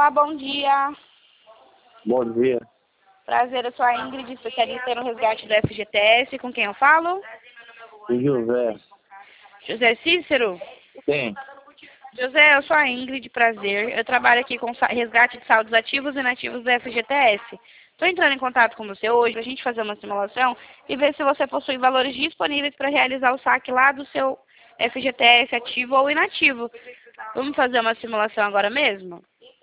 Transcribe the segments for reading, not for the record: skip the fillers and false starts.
Olá, bom dia. Bom dia. Prazer, eu sou a Ingrid, especialista no resgate do FGTS. Com quem eu falo? O José. José Cícero? Sim. José, eu sou a Ingrid, prazer. Eu trabalho aqui com resgate de saldos ativos e inativos do FGTS. Estou entrando em contato com você hoje para a gente fazer uma simulação e ver se você possui valores disponíveis para realizar o saque lá do seu FGTS ativo ou inativo. Vamos fazer uma simulação agora mesmo?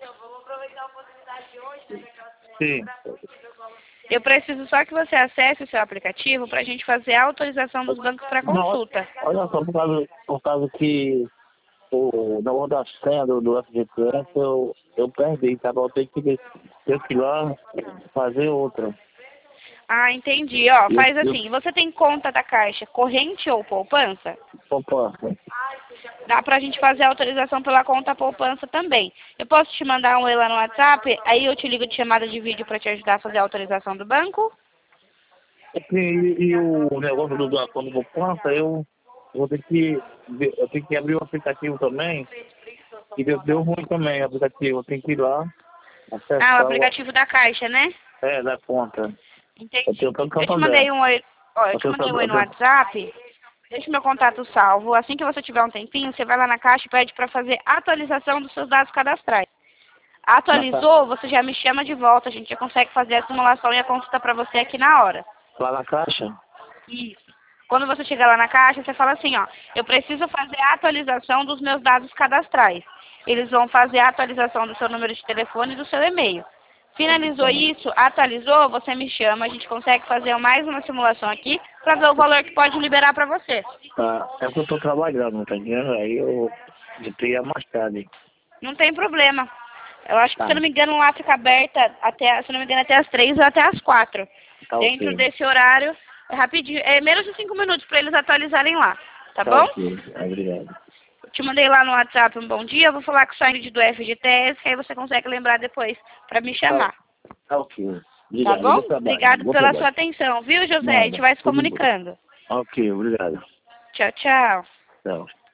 Sim. Eu preciso só que você acesse o seu aplicativo para a gente fazer a autorização dos bancos para consulta. Olha só, por causa que o negócio da senha do FGTS eu perdi, tá? Eu tenho que ir lá fazer outra. Ah, entendi. Ó, faz assim, você tem conta da Caixa corrente ou poupança? Poupança. Dá pra gente fazer a autorização pela conta poupança também. Eu posso te mandar um e lá no WhatsApp, aí eu te ligo de chamada de vídeo para te ajudar a fazer a autorização do banco? E o negócio da conta poupança, eu vou ter que eu tenho que abrir o aplicativo também. E deu ruim também o aplicativo. Eu tenho que ir lá, Ah, o acessar aplicativo da Caixa, né? da conta. Entendi. Eu tenho tanto que Eu te fazer. mandei um oi, ó, eu te mandei um oi no WhatsApp. Deixa meu contato salvo. Assim que você tiver um tempinho, você vai lá na Caixa e pede para fazer atualização dos seus dados cadastrais. Atualizou, você já me chama de volta. A gente já consegue fazer a simulação e a consulta para você aqui na hora. Lá na Caixa? Isso. Quando você chegar lá na Caixa, você fala assim, ó, eu preciso fazer a atualização dos meus dados cadastrais. Eles vão fazer a atualização do seu número de telefone e do seu e-mail. Finalizou isso, atualizou, você me chama, a gente consegue fazer mais uma simulação aqui para ver o valor que pode liberar para você. Tá. É porque eu tô trabalhando, tá entendendo? Aí eu tenho mais tarde. Não tem problema. Eu acho que, Tá. se eu não me engano, lá fica aberta até, se eu não me engano, até as 3 ou até as 4. Tá Dentro ok. desse horário, é rapidinho, é menos de 5 minutos para eles atualizarem lá, tá Tá bom? ok. Obrigado. Te mandei lá no WhatsApp um bom dia, eu vou falar com o Ingrid do FGTS, que aí você consegue lembrar depois para me Tá, chamar. tá ok. Tá Obrigado. bom? Bom trabalho. Obrigado Bom pela sua trabalho. atenção, viu, José? A gente Nada. vai se Tudo bom. comunicando. Ok, obrigado. Tchau, tchau. Tchau.